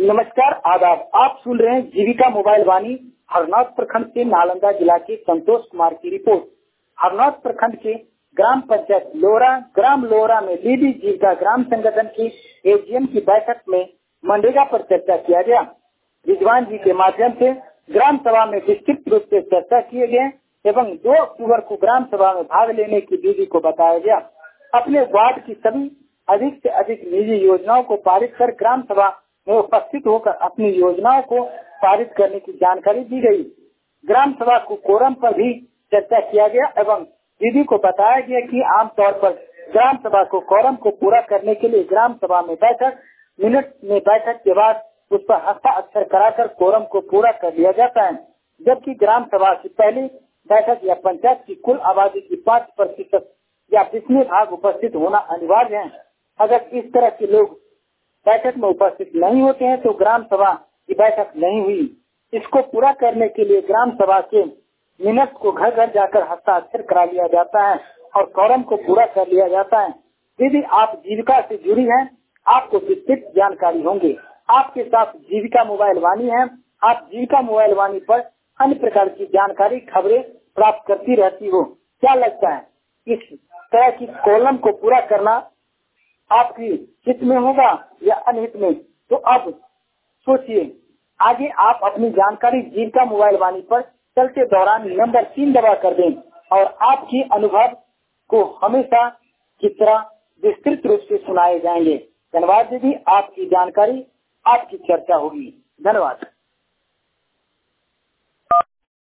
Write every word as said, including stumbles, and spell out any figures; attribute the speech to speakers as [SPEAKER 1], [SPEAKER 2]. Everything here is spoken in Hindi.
[SPEAKER 1] नमस्कार, आदाब। आप सुन रहे हैं जीविका मोबाइल वाणी। हरनौत प्रखंड से नालंदा जिला के संतोष कुमार की रिपोर्ट। हरनौत प्रखंड के ग्राम पंचायत लोहरा ग्राम लोहरा में लीडी जीविका ग्राम संगठन की एजीएम की बैठक में मनरेगा पर चर्चा किया गया। रिजवान जी के माध्यम से ग्राम सभा में विस्तृत रूप से चर्चा किए गए एवं दो अक्टूबर को ग्राम सभा में भाग लेने की दीदी को बताया गया। अपने वार्ड की सभी अधिक से अधिक निजी योजनाओं को पारित कर ग्राम सभा में उपस्थित होकर अपनी योजनाओं को पारित करने की जानकारी दी गई। ग्राम सभा को कोरम पर भी चर्चा किया गया एवं दीदी को बताया गया कि आमतौर पर ग्राम सभा को कोरम को पूरा करने के लिए ग्राम सभा में बैठक मिनट में बैठक के बाद उस पर हस्ताक्षर कराकर कोरम को पूरा कर लिया जाता है, जबकि ग्राम सभा की पहली बैठक या पंचायत की कुल आबादी की पाँच प्रतिशत या बीसवें भाग उपस्थित होना अनिवार्य है। अगर इस तरह के लोग बैठक में उपस्थित नहीं होते हैं तो ग्राम सभा की बैठक नहीं हुई। इसको पूरा करने के लिए ग्राम सभा के मिनट को घर घर जाकर हस्ताक्षर करा लिया जाता है और कोरम को पूरा कर लिया जाता है। दीदी, आप जीविका से जुड़ी हैं, आपको विस्तृत जानकारी होंगे। आपके साथ जीविका मोबाइल वाणी है। आप जीविका मोबाइल वाणी पर अन्य प्रकार की जानकारी खबरें प्राप्त करती रहती हो। क्या लगता है इस तरह की कॉलम को पूरा करना आपकी हित में होगा या अनहित में? तो अब सोचिए। आगे आप अपनी जानकारी जीविका मोबाइल वाणी पर चलते दौरान नंबर तीन दबा कर दें और आपकी अनुभव को हमेशा की तरह विस्तृत रूप से सुनाए जाएंगे। धन्यवाद दीदी, आपकी जानकारी आपकी चर्चा होगी। धन्यवाद।